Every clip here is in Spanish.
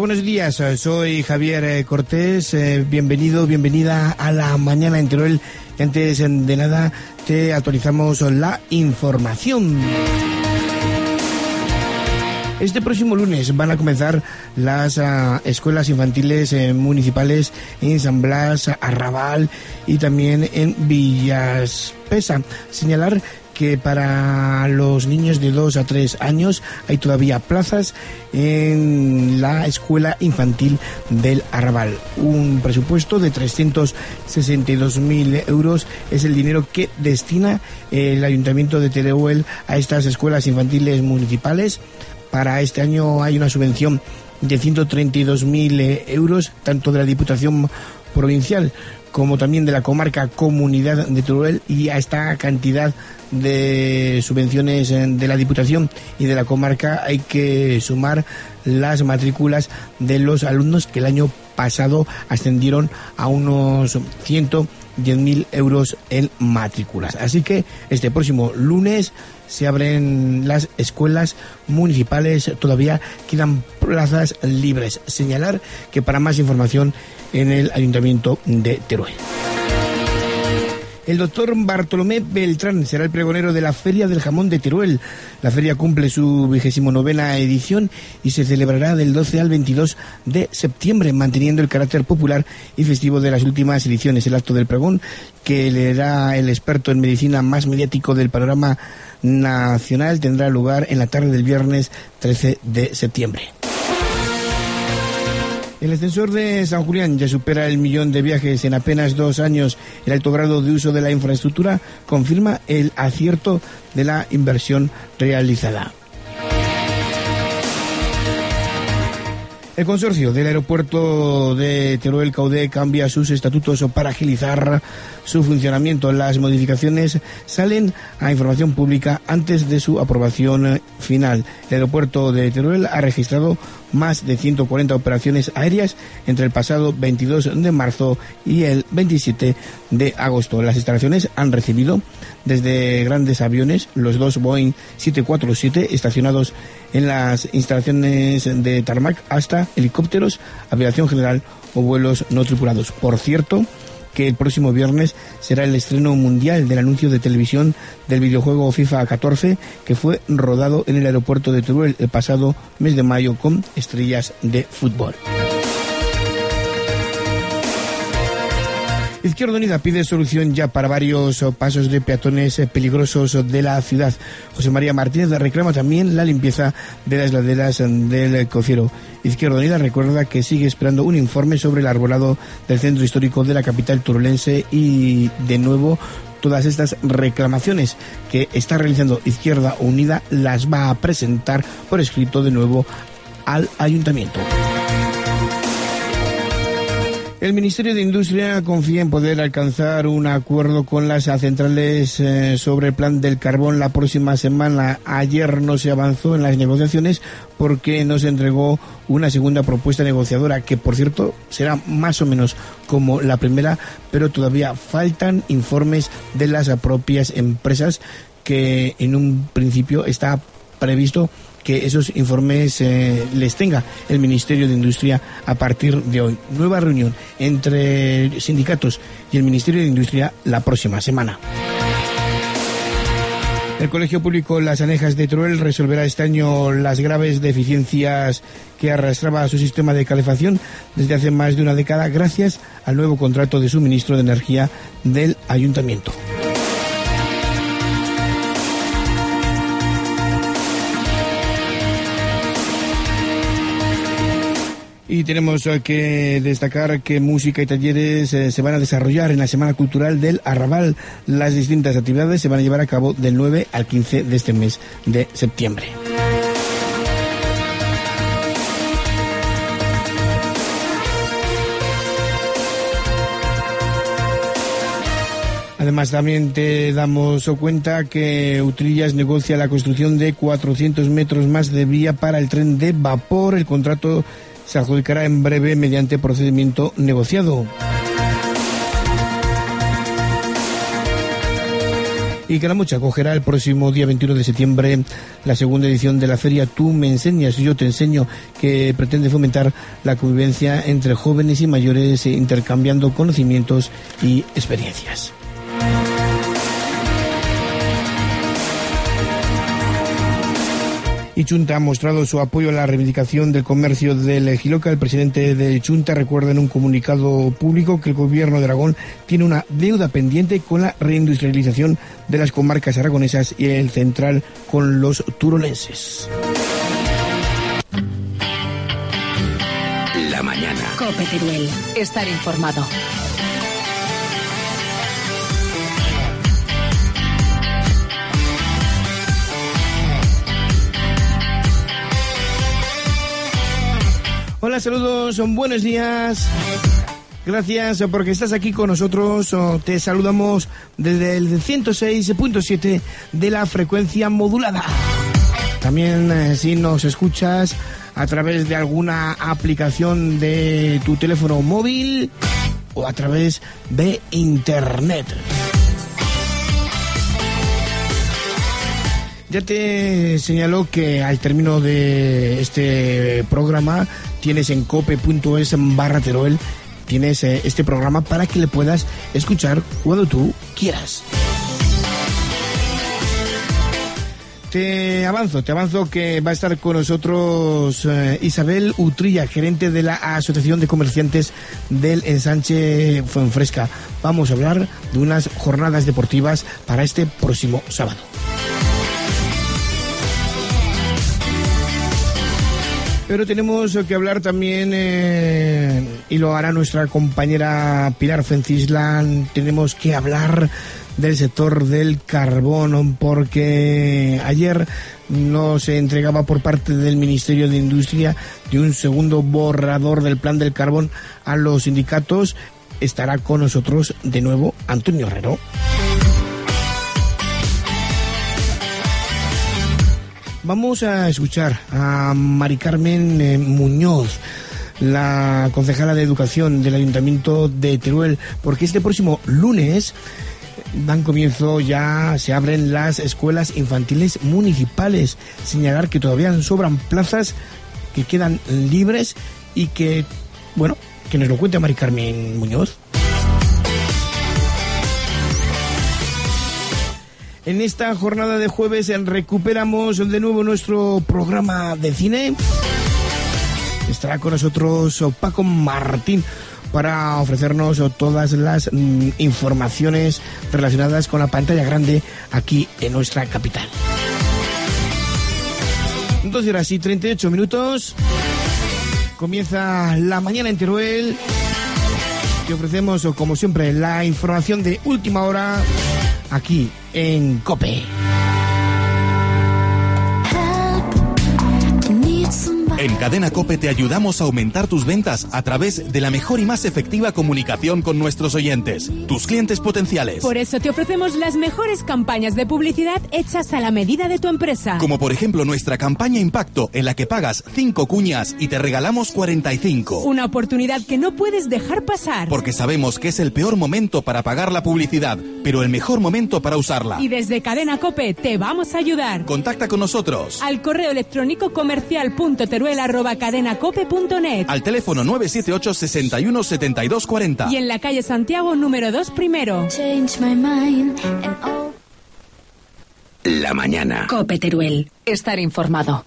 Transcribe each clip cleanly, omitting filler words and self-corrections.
buenos días, soy Javier Cortés, bienvenida a la mañana en Teruel. Y antes de nada te actualizamos la información. Este próximo lunes van a comenzar las escuelas infantiles municipales en San Blas, Arrabal y también en Villaspesa. Señalar que para los niños de 2 a 3 años hay todavía plazas en la escuela infantil del Arrabal. Un presupuesto de 362.000 euros es el dinero que destina el Ayuntamiento de Teruel a estas escuelas infantiles municipales. Para este año hay una subvención de 132.000 euros, tanto de la Diputación Provincial como también de la comarca Comunidad de Teruel, y a esta cantidad de subvenciones de la Diputación y de la comarca hay que sumar las matrículas de los alumnos, que el año pasado ascendieron a unos 110.000 euros en matrículas. Así que este próximo lunes se abren las escuelas municipales, todavía quedan plazas libres. Señalar que para más información en el Ayuntamiento de Teruel. El doctor Bartolomé Beltrán será el pregonero de la Feria del Jamón de Teruel. La feria cumple su 29ª edición y se celebrará del 12 al 22 de septiembre, manteniendo el carácter popular y festivo de las últimas ediciones. El acto del pregón, que leerá el experto en medicina más mediático del panorama nacional, tendrá lugar en la tarde del viernes 13 de septiembre. El ascensor de San Julián ya supera el 1.000.000 de viajes en apenas 2 años. El alto grado de uso de la infraestructura confirma el acierto de la inversión realizada. El consorcio del aeropuerto de Teruel Caudé cambia sus estatutos para agilizar su funcionamiento. Las modificaciones salen a información pública antes de su aprobación final. El aeropuerto de Teruel ha registrado más de 140 operaciones aéreas entre el pasado 22 de marzo y el 27 de agosto. Las instalaciones han recibido desde grandes aviones, los 2 Boeing 747 estacionados en las instalaciones de tarmac, hasta helicópteros, aviación general o vuelos no tripulados. Por cierto, que el próximo viernes será el estreno mundial del anuncio de televisión del videojuego FIFA 14, que fue rodado en el aeropuerto de Teruel el pasado mes de mayo con estrellas de fútbol. Izquierda Unida pide solución ya para varios pasos de peatones peligrosos de la ciudad. José María Martínez reclama también la limpieza de las laderas del Cociero. Izquierda Unida recuerda que sigue esperando un informe sobre el arbolado del centro histórico de la capital turulense, y de nuevo todas estas reclamaciones que está realizando Izquierda Unida las va a presentar por escrito de nuevo al Ayuntamiento. El Ministerio de Industria confía en poder alcanzar un acuerdo con las centrales sobre el plan del carbón la próxima semana. Ayer no se avanzó en las negociaciones porque no se entregó una segunda propuesta negociadora, que por cierto será más o menos como la primera, pero todavía faltan informes de las propias empresas, que en un principio está previsto que esos informes les tenga el Ministerio de Industria a partir de hoy. Nueva reunión entre sindicatos y el Ministerio de Industria la próxima semana. El Colegio Público Las Anejas de Teruel resolverá este año las graves deficiencias que arrastraba a su sistema de calefacción desde hace más de una década, gracias al nuevo contrato de suministro de energía del Ayuntamiento. Y tenemos que destacar que música y talleres se van a desarrollar en la Semana Cultural del Arrabal. Las distintas actividades se van a llevar a cabo del 9 al 15 de este mes de septiembre. Además, también te damos cuenta que Utrillas negocia la construcción de 400 metros más de vía para el tren de vapor. El contrato se adjudicará en breve mediante procedimiento negociado. Y Calamocha acogerá el próximo día 21 de septiembre la segunda edición de la feria Tú me enseñas, yo te enseño, que pretende fomentar la convivencia entre jóvenes y mayores, intercambiando conocimientos y experiencias. Y Chunta ha mostrado su apoyo a la reivindicación del comercio del Jiloca. El presidente de Chunta recuerda en un comunicado público que el gobierno de Aragón tiene una deuda pendiente con la reindustrialización de las comarcas aragonesas y el central con los turolenses. La mañana. COPE Teruel. Estar informado. Hola, saludos, buenos días. Gracias porque estás aquí con nosotros. Te saludamos desde el 106.7 de la frecuencia modulada. También si nos escuchas a través de alguna aplicación de tu teléfono móvil o a través de internet. Ya te señaló que al término de este programa tienes en cope.es/Teruel, tienes este programa para que le puedas escuchar cuando tú quieras. Te avanzo que va a estar con nosotros Isabel Utrilla, gerente de la Asociación de Comerciantes del Ensanche Fuenfresca. Vamos a hablar de unas jornadas deportivas para este próximo sábado. Pero tenemos que hablar también, y lo hará nuestra compañera Pilar Fencislan, tenemos que hablar del sector del carbón, porque ayer nos entregaba por parte del Ministerio de Industria de un segundo borrador del plan del carbón a los sindicatos. Estará con nosotros de nuevo Antonio Herrero. Vamos a escuchar a Mari Carmen Muñoz, la concejala de Educación del Ayuntamiento de Teruel, porque este próximo lunes dan comienzo, ya se abren las escuelas infantiles municipales. Señalar que todavía sobran plazas que quedan libres y que, bueno, que nos lo cuente Mari Carmen Muñoz. En esta jornada de jueves recuperamos de nuevo nuestro programa de cine. Estará con nosotros Paco Martín para ofrecernos todas las informaciones relacionadas con la pantalla grande aquí en nuestra capital. 12 horas y 38 minutos. Comienza la mañana en Teruel. Te ofrecemos, como siempre, la información de última hora aquí en COPE. En Cadena COPE te ayudamos a aumentar tus ventas a través de la mejor y más efectiva comunicación con nuestros oyentes, tus clientes potenciales. Por eso te ofrecemos las mejores campañas de publicidad hechas a la medida de tu empresa. Como por ejemplo nuestra campaña Impacto, en la que pagas 5 cuñas y te regalamos 45. Una oportunidad que no puedes dejar pasar. Porque sabemos que es el peor momento para pagar la publicidad, pero el mejor momento para usarla. Y desde Cadena COPE te vamos a ayudar. Contacta con nosotros. Al correo electrónico comercial.teruel@cadenacope.net. Al teléfono 978 61 72 40. Y en la calle Santiago, número 2 primero. La mañana. COPE Teruel. Estar informado.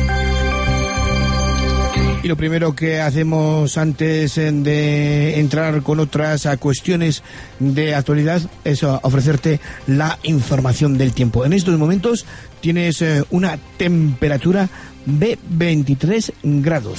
Y lo primero que hacemos antes de entrar con otras cuestiones de actualidad es ofrecerte la información del tiempo. En estos momentos tienes una temperatura de 23 grados.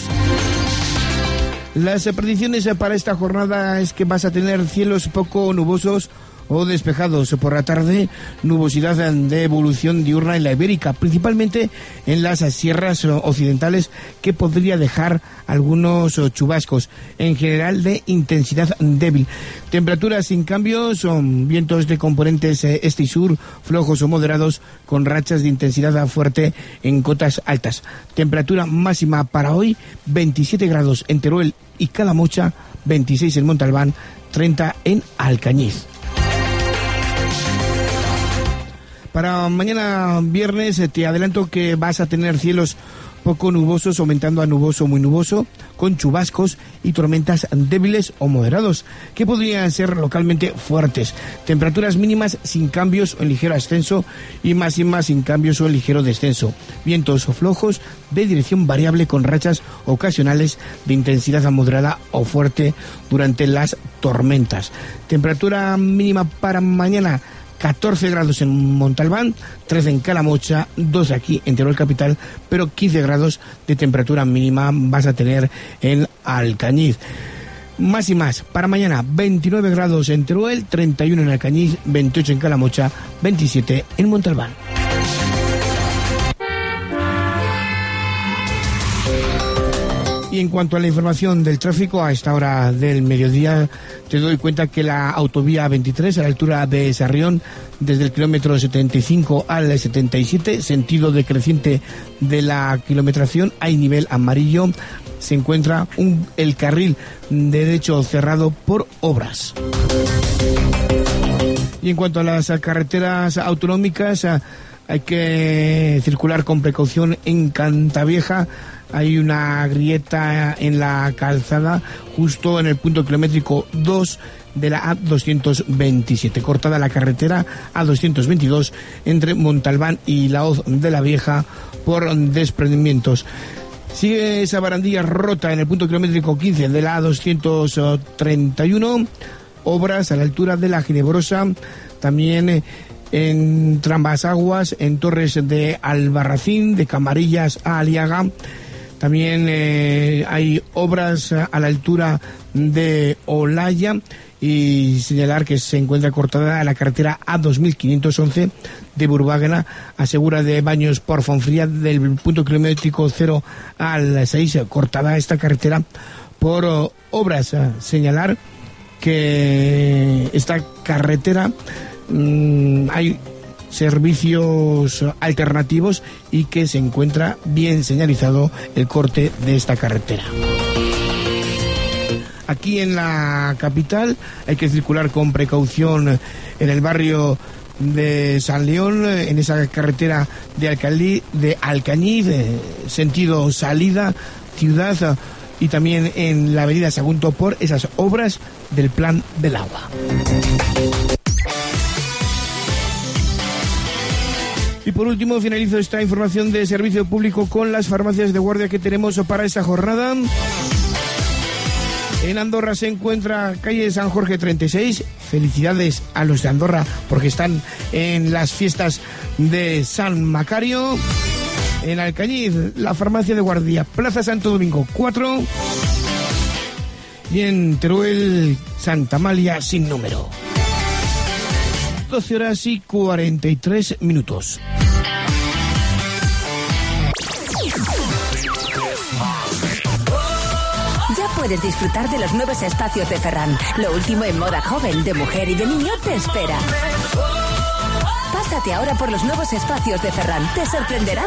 Las predicciones para esta jornada es que vas a tener cielos poco nubosos o despejados por la tarde, nubosidad de evolución diurna en la Ibérica, principalmente en las sierras occidentales, que podría dejar algunos chubascos, en general de intensidad débil. Temperaturas sin cambios, son vientos de componentes este y sur, flojos o moderados, con rachas de intensidad fuerte en cotas altas. Temperatura máxima para hoy, 27 grados en Teruel y Calamocha, 26 en Montalbán, 30 en Alcañiz. Para mañana viernes te adelanto que vas a tener cielos poco nubosos, aumentando a nuboso, muy nuboso, con chubascos y tormentas débiles o moderados, que podrían ser localmente fuertes. Temperaturas mínimas sin cambios o en ligero ascenso y máximas sin cambios o en ligero descenso. Vientos flojos de dirección variable con rachas ocasionales de intensidad moderada o fuerte durante las tormentas. Temperatura mínima para mañana: 14 grados en Montalbán, 13 en Calamocha, 12 aquí en Teruel capital, pero 15 grados de temperatura mínima vas a tener en Alcañiz. Máximas para mañana: 29 grados en Teruel, 31 en Alcañiz, 28 en Calamocha, 27 en Montalbán. Y en cuanto a la información del tráfico, a esta hora del mediodía te doy cuenta que la autovía 23 a la altura de Sarrión, desde el kilómetro 75 al 77, sentido decreciente de la kilometración, hay nivel amarillo, se encuentra el carril derecho cerrado por obras. Y en cuanto a las carreteras autonómicas, hay que circular con precaución en Cantavieja. Hay una grieta en la calzada justo en el punto kilométrico 2 de la A227. Cortada la carretera A222 entre Montalbán y La Hoz de la Vieja por desprendimientos. Sigue esa barandilla rota en el punto kilométrico 15 de la A231. Obras a la altura de la Ginebrosa. También en Trambasaguas, en Torres de Albarracín, de Camarillas a Aliaga. También hay obras a la altura de Olaya, y señalar que se encuentra cortada la carretera A2511 de Burbágana a Segura de Baños por Fonfría, del punto kilométrico 0 al 6, cortada esta carretera por obras. Señalar que esta carretera hay servicios alternativos y que se encuentra bien señalizado el corte de esta carretera. Aquí en la capital hay que circular con precaución en el barrio de San León, en esa carretera de Alcañiz, sentido salida ciudad, y también en la avenida Sagunto por esas obras del plan del agua. Y por último, finalizo esta información de servicio público con las farmacias de guardia que tenemos para esta jornada. En Andorra se encuentra calle San Jorge 36. Felicidades a los de Andorra porque están en las fiestas de San Macario. En Alcañiz, la farmacia de guardia, Plaza Santo Domingo 4. Y en Teruel, Santa Amalia sin número. 12 horas y 43 minutos. Ya puedes disfrutar de los nuevos espacios de Ferran. Lo último en moda joven, de mujer y de niño te espera. Pásate ahora por los nuevos espacios de Ferran. Te sorprenderán.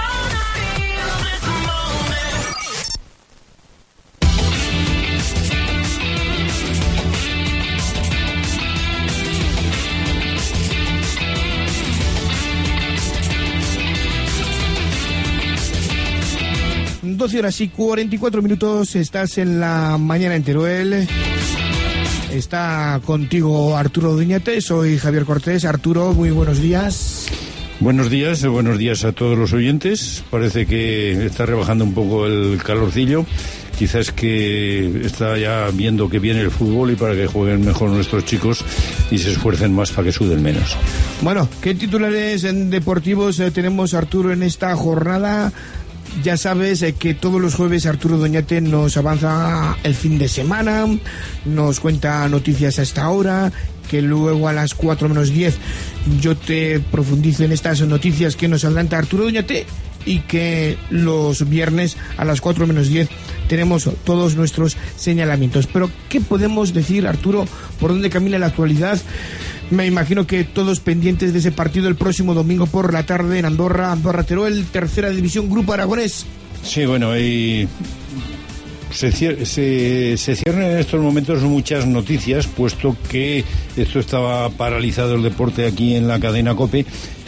Son 12 horas y 44 minutos, estás en la mañana en Teruel. Está contigo Arturo Duñate, soy Javier Cortés. Arturo, muy buenos días. Buenos días a todos los oyentes. Parece que está rebajando un poco el calorcillo. Quizás que está ya viendo que viene el fútbol y para que jueguen mejor nuestros chicos y se esfuercen más para que suden menos. Bueno, ¿qué titulares deportivos tenemos, Arturo, en esta jornada? Ya sabes que todos los jueves Arturo Doñate nos avanza el fin de semana, nos cuenta noticias a esta hora, que luego a las 4 menos 10 yo te profundizo en estas noticias que nos adelanta Arturo Doñate, y que los viernes a las 4 menos 10 tenemos todos nuestros señalamientos. Pero ¿qué podemos decir, Arturo? ¿Por dónde camina la actualidad? Me imagino que todos pendientes de ese partido el próximo domingo por la tarde en Andorra, Andorra-Teruel, tercera división, Grupo Aragonés. Sí, bueno, y se cierran en estos momentos muchas noticias, puesto que esto estaba paralizado el deporte aquí en la cadena COPE,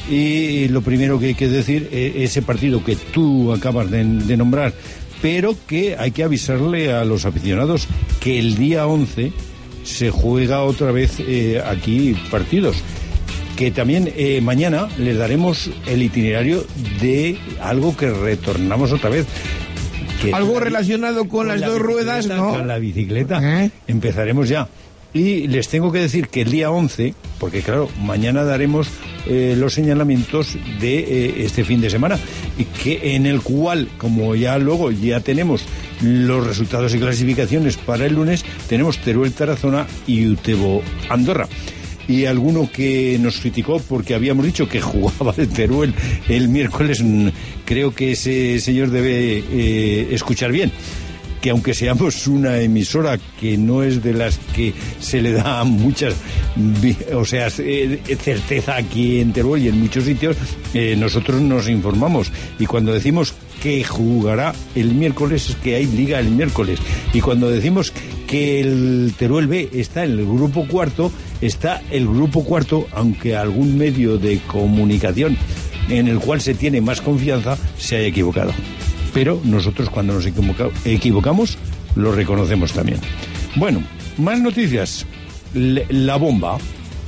Y lo primero que hay que decir, ese partido que tú acabas de nombrar, pero que hay que avisarle a los aficionados que el día 11 se juega otra vez aquí partidos. Que también mañana les daremos el itinerario de algo que retornamos otra vez. Algo relacionado con las dos ruedas, ¿no? Con la bicicleta. Empezaremos ya. Y les tengo que decir que el día 11, porque claro, mañana daremos los señalamientos de este fin de semana, y que en el cual, como ya luego ya tenemos los resultados y clasificaciones para el lunes, tenemos Teruel Tarazona y Utebo Andorra. Y alguno que nos criticó porque habíamos dicho que jugaba el Teruel el miércoles, creo que ese señor debe escuchar bien, que aunque seamos una emisora que no es de las que se le da muchas, certeza aquí en Teruel y en muchos sitios, nosotros nos informamos, y cuando decimos que jugará el miércoles es que hay liga el miércoles, y cuando decimos que el Teruel B está en el grupo cuarto, está el grupo cuarto, aunque algún medio de comunicación en el cual se tiene más confianza se haya equivocado. Pero nosotros cuando nos equivocamos lo reconocemos también. Bueno, más noticias. La bomba,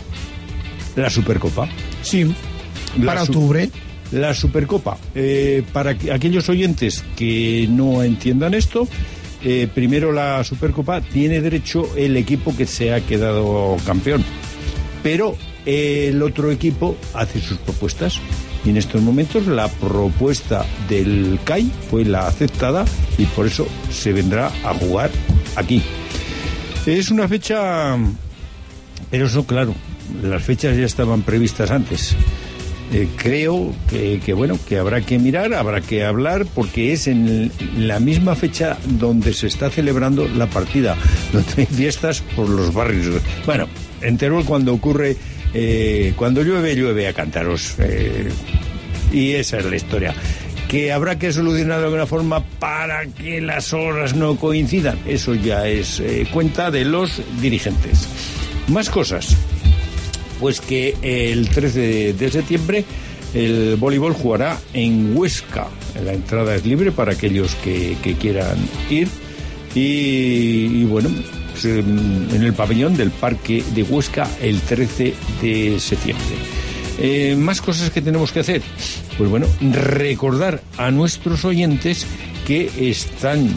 la Supercopa. Sí, para octubre. La Supercopa. Para aquellos oyentes que no entiendan esto, primero la Supercopa tiene derecho el equipo que se ha quedado campeón. Pero el otro equipo hace sus propuestas. Y en estos momentos la propuesta del CAI fue la aceptada y por eso se vendrá a jugar aquí. Es una fecha, pero eso claro, las fechas ya estaban previstas antes. Creo que habrá que mirar, habrá que hablar, porque es en la misma fecha donde se está celebrando la partida, donde hay fiestas por los barrios. Bueno, en Teruel cuando ocurre... cuando llueve a cántaros, y esa es la historia. Que habrá que solucionar de alguna forma para que las horas no coincidan, eso ya es cuenta de los dirigentes. Más cosas, pues que el 13 de septiembre el voleibol jugará en Huesca. La entrada es libre para aquellos que quieran ir, y bueno, en el pabellón del Parque de Huesca el 13 de septiembre. Más cosas que tenemos que hacer. Pues bueno, recordar a nuestros oyentes que están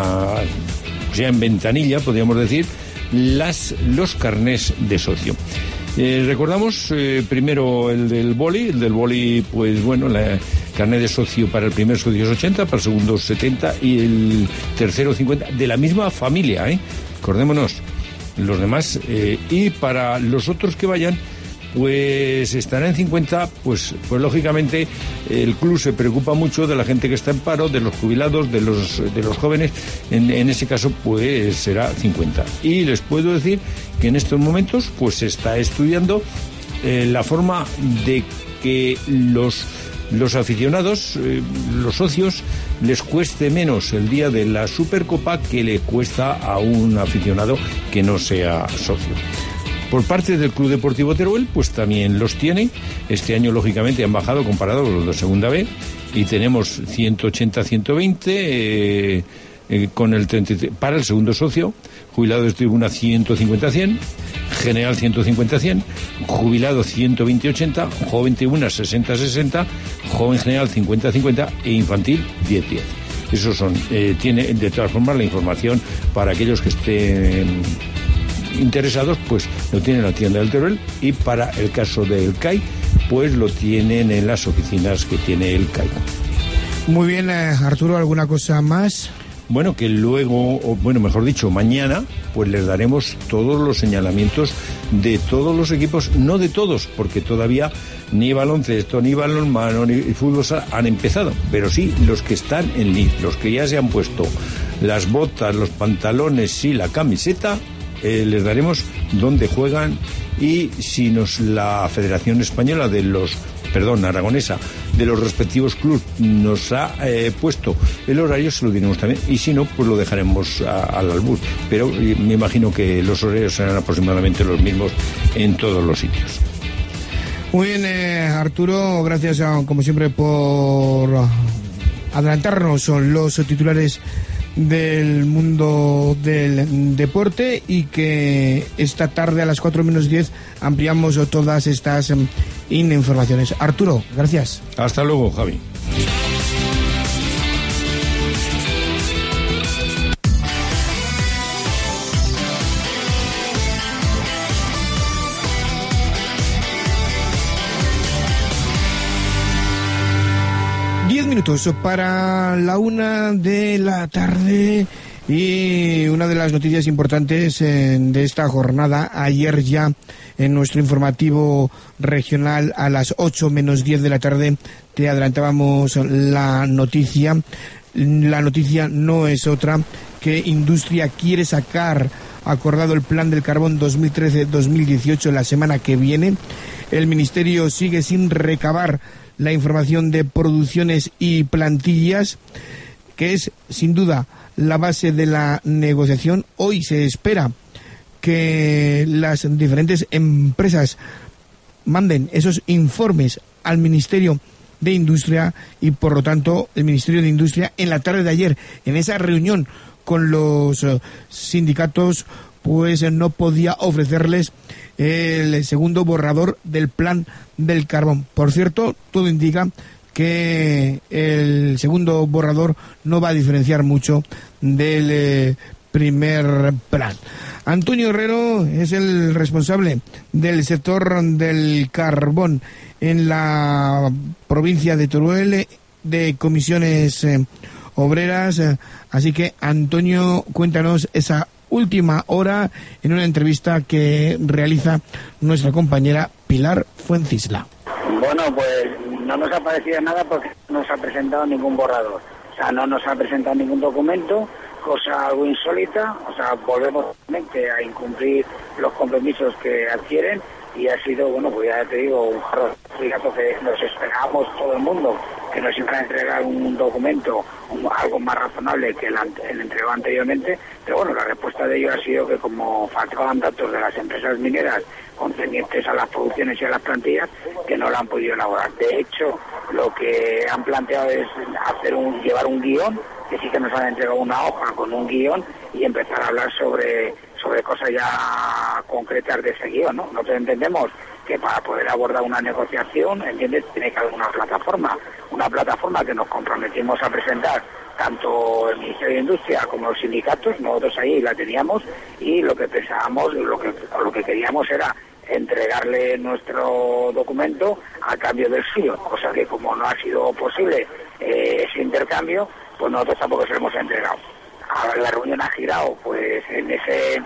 ya en ventanilla, podríamos decir, los carnés de socio. Recordamos primero el del boli, pues bueno, la carnet de socio para el primer socio es 80, para el segundo 70 y el tercero 50, de la misma familia, acordémonos, los demás, y para los otros que vayan, pues estará en 50, pues lógicamente el club se preocupa mucho de la gente que está en paro, de los jubilados, de los jóvenes, en ese caso pues será 50. Y les puedo decir que en estos momentos pues se está estudiando la forma de que los aficionados, los socios, les cueste menos el día de la Supercopa que le cuesta a un aficionado que no sea socio. Por parte del Club Deportivo Teruel, pues también los tiene. Este año, lógicamente, han bajado comparado con los de Segunda B, y tenemos 180-120 con el 33 para el segundo socio, jubilado de tribuna 150-100, general 150-100, jubilado 120-80, joven tribuna 60-60, joven general 50-50 e infantil 10-10. Esos son, tiene de todas formas la información para aquellos que estén interesados, pues lo tienen en la tienda del Teruel, y para el caso del CAI, pues lo tienen en las oficinas que tiene el CAI. Muy bien, Arturo, ¿alguna cosa más? Bueno, que luego, o bueno, mejor dicho, mañana, pues les daremos todos los señalamientos de todos los equipos, no de todos, porque todavía ni baloncesto, ni balonmano, ni fútbol han empezado, pero sí los que están en línea, los que ya se han puesto las botas, los pantalones y la camiseta, les daremos dónde juegan, y si la Federación Española Aragonesa de los respectivos clubes nos ha puesto el horario, se lo diremos también, y si no, pues lo dejaremos al albur, pero me imagino que los horarios serán aproximadamente los mismos en todos los sitios. Muy bien, Arturo, gracias como siempre por adelantarnos los titulares del mundo del deporte, y que esta tarde a las 4:10 ampliamos todas estas informaciones. Arturo, gracias. Hasta luego, Javi. Minutos para la 1 de la tarde, y una de las noticias importantes de esta jornada, ayer ya en nuestro informativo regional a las 8:10 de la tarde te adelantábamos la noticia. La noticia no es otra que Industria quiere sacar acordado el plan del carbón 2013-2018 la semana que viene. El Ministerio sigue sin recabar la información de producciones y plantillas, que es sin duda la base de la negociación. Hoy se espera que las diferentes empresas manden esos informes al Ministerio de Industria, y por lo tanto el Ministerio de Industria, en la tarde de ayer, en esa reunión con los sindicatos, pues no podía ofrecerles el segundo borrador del plan del carbón. Por cierto, todo indica que el segundo borrador no va a diferenciar mucho del primer plan. Antonio Herrero es el responsable del sector del carbón en la provincia de Teruel, de comisiones obreras. Así que, Antonio, cuéntanos esa última hora en una entrevista que realiza nuestra compañera Pilar Fuencisla. Bueno, pues no nos ha parecido nada porque no nos ha presentado ningún borrador. O sea, no nos ha presentado ningún documento, cosa algo insólita. O sea, volvemos a incumplir los compromisos que adquieren, y ha sido, bueno, pues ya te digo, un jarro que nos esperábamos todo el mundo que nos iban a entregar un documento algo más razonable que el entregado anteriormente, pero bueno, la respuesta de ellos ha sido que como faltaban datos de las empresas mineras concernientes a las producciones y a las plantillas, que no lo han podido elaborar. De hecho, lo que han planteado es llevar un guión, que sí que nos han entregado una hoja con un guión, y empezar a hablar sobre cosas ya concretas de ese guión, ¿no? Nosotros entendemos que para poder abordar una negociación, ¿entiendes?, tiene que haber una plataforma que nos comprometimos a presentar tanto el Ministerio de Industria como los sindicatos. Nosotros ahí la teníamos, y lo que pensábamos, lo que queríamos era entregarle nuestro documento a cambio del suyo, cosa que como no ha sido posible ese intercambio, pues nosotros tampoco se lo hemos entregado. Ahora la reunión ha girado pues en ese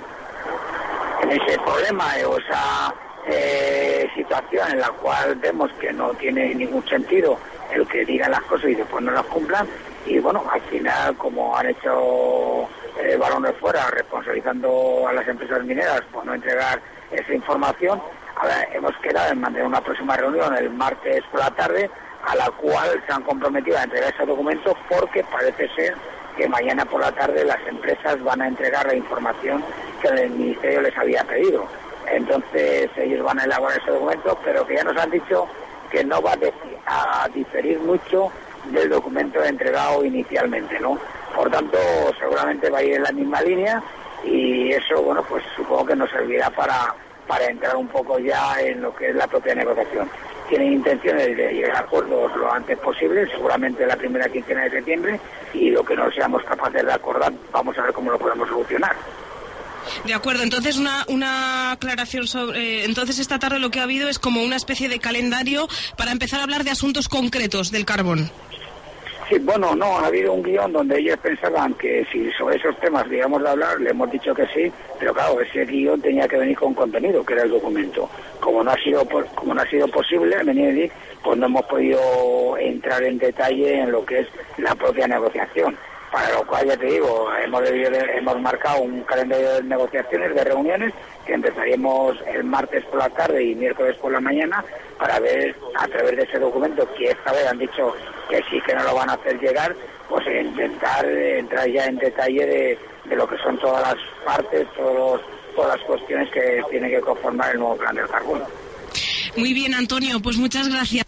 problema o esa situación en la cual vemos que no tiene ningún sentido el que digan las cosas y después no las cumplan, y bueno, al final, como han hecho balones fuera responsabilizando a las empresas mineras por no entregar esa información, ahora hemos quedado en mantener una próxima reunión el martes por la tarde, a la cual se han comprometido a entregar ese documento, porque parece ser que mañana por la tarde las empresas van a entregar la información que el Ministerio les había pedido. Entonces ellos van a elaborar ese documento, pero que ya nos han dicho que no va a diferir mucho del documento entregado inicialmente, ¿no? Por tanto, seguramente va a ir en la misma línea, y eso, bueno, pues supongo que nos servirá para entrar un poco ya en lo que es la propia negociación. Tienen intenciones de llegar a acuerdos lo antes posible, seguramente la primera quincena de septiembre, y lo que no seamos capaces de acordar, vamos a ver cómo lo podemos solucionar. De acuerdo, entonces una aclaración sobre... Entonces esta tarde lo que ha habido es como una especie de calendario para empezar a hablar de asuntos concretos del carbón. Sí, bueno, no, ha habido un guión donde ellos pensaban que si sobre esos temas íbamos a hablar, le hemos dicho que sí, pero claro, ese guión tenía que venir con contenido, que era el documento. Como no ha sido posible, pues no hemos podido entrar en detalle en lo que es la propia negociación. Para lo cual, ya te digo, hemos marcado un calendario de negociaciones, de reuniones, que empezaríamos el martes por la tarde y miércoles por la mañana, para ver, a través de ese documento, que esta vez han dicho que sí que no lo van a hacer llegar, pues intentar entrar ya en detalle de lo que son todas las partes, todas las cuestiones que tiene que conformar el nuevo plan del carbón. Muy bien, Antonio, pues muchas gracias.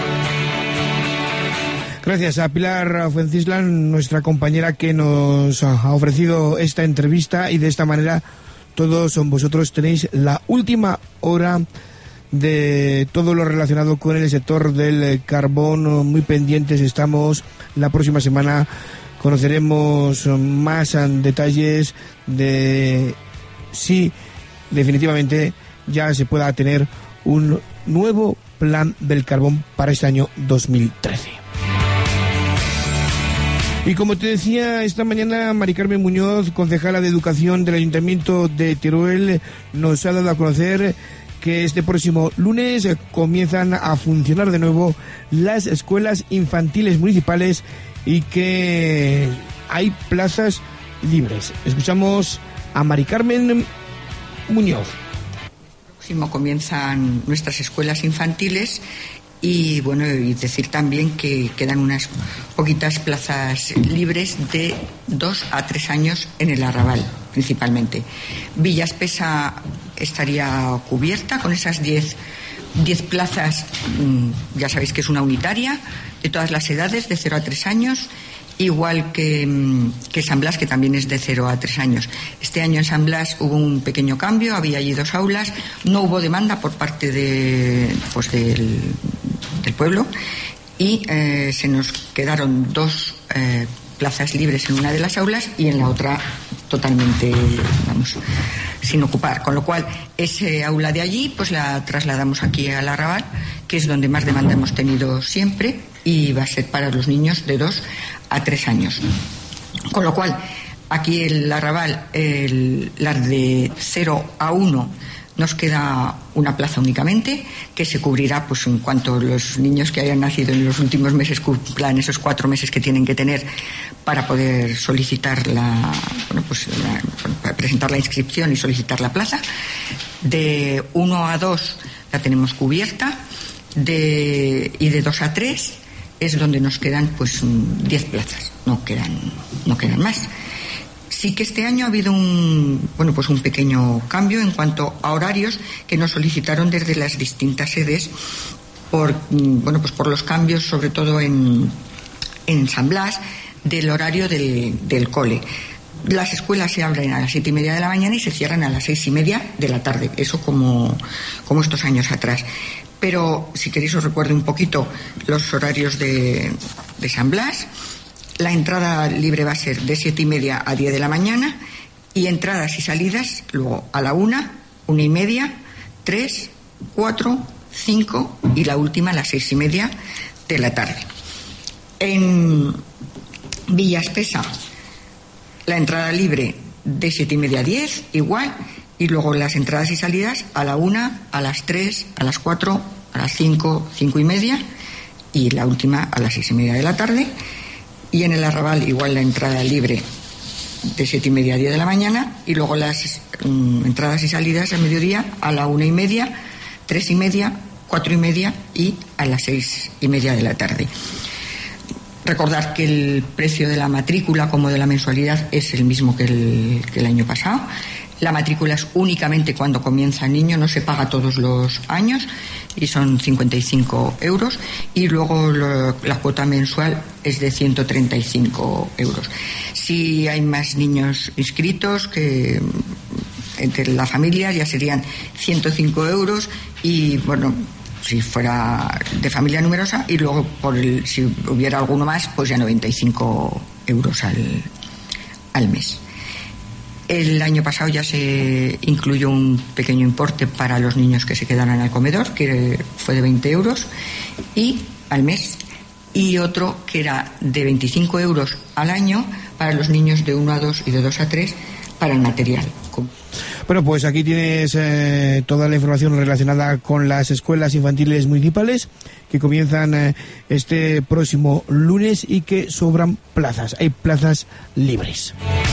Gracias a Pilar Fuencislan, nuestra compañera, que nos ha ofrecido esta entrevista, y de esta manera todos vosotros tenéis la última hora de todo lo relacionado con el sector del carbón. Muy pendientes estamos. La próxima semana conoceremos más detalles de si definitivamente ya se pueda tener un nuevo plan del carbón para este año 2013. Y como te decía, esta mañana Mari Carmen Muñoz, concejala de Educación del Ayuntamiento de Teruel, nos ha dado a conocer que este próximo lunes comienzan a funcionar de nuevo las escuelas infantiles municipales y que hay plazas libres. Escuchamos a Mari Carmen Muñoz. Próximo comienzan nuestras escuelas infantiles. Y bueno, y decir también que quedan unas poquitas plazas libres de 2 a 3 años en el Arrabal, principalmente. Villa Espesa estaría cubierta con esas 10 plazas, ya sabéis que es una unitaria, de todas las edades, de 0 a 3 años, igual que San Blas, que también es de 0 a 3 años. Este año en San Blas hubo un pequeño cambio, había allí 2 aulas, no hubo demanda por parte del pueblo, y se nos quedaron 2 plazas libres en una de las aulas y en la otra totalmente, sin ocupar, con lo cual ese aula de allí pues la trasladamos aquí al Arrabal, que es donde más demanda hemos tenido siempre, y va a ser para los niños de 2 a 3 años. Con lo cual, aquí el Arrabal, las de 0 a 1, nos queda una plaza únicamente, que se cubrirá pues en cuanto los niños que hayan nacido en los últimos meses cumplan esos 4 meses que tienen que tener para poder solicitar para presentar la inscripción y solicitar la plaza. De 1 a 2 la tenemos cubierta, y de 2 a 3 es donde nos quedan pues 10 plazas, no quedan más. Sí que este año ha habido un pequeño cambio en cuanto a horarios que nos solicitaron desde las distintas sedes por los cambios, sobre todo en San Blas, del horario del cole. Las escuelas se abren a las 7:30 de la mañana y se cierran a las 6:30 de la tarde, eso como estos años atrás. Pero si queréis os recuerdo un poquito los horarios de San Blas. La entrada libre va a ser de 7:30 a 10 de la mañana, y entradas y salidas luego a la 1, 1:30, 3, 4, 5 y la última a las 6:30 de la tarde. En Villa Espesa, la entrada libre de 7:30 a 10, igual, y luego las entradas y salidas a la 1, a las 3, a las 4, a las 5, 5:30 y la última a las 6:30 de la tarde. Y en el Arrabal igual la entrada libre de 7:30 a 10 de la mañana, y luego las entradas y salidas a mediodía a la 1:30, 3:30, 4:30 y a las 6:30 de la tarde. Recordar que el precio de la matrícula como de la mensualidad es el mismo que el año pasado. La matrícula es únicamente cuando comienza el niño, no se paga todos los años, y son 55 euros, y luego la cuota mensual es de 135 euros. Si hay más niños inscritos, que entre la familia ya serían 105 euros, y si fuera de familia numerosa, y luego si hubiera alguno más, pues ya 95 euros al mes. El año pasado ya se incluyó un pequeño importe para los niños que se quedaran al comedor, que fue de 20 euros y al mes, y otro que era de 25 euros al año para los niños de 1 a 2 y de 2 a 3 para el material. Bueno, pues aquí tienes toda la información relacionada con las escuelas infantiles municipales que comienzan este próximo lunes y que sobran plazas. Hay plazas libres.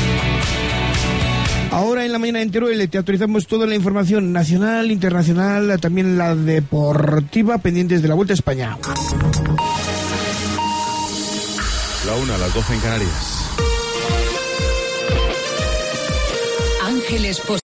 Ahora en la mañana en Teruel te actualizamos toda la información nacional, internacional, también la deportiva, pendientes de la Vuelta a España. La 1, las 12 en Canarias. Ángeles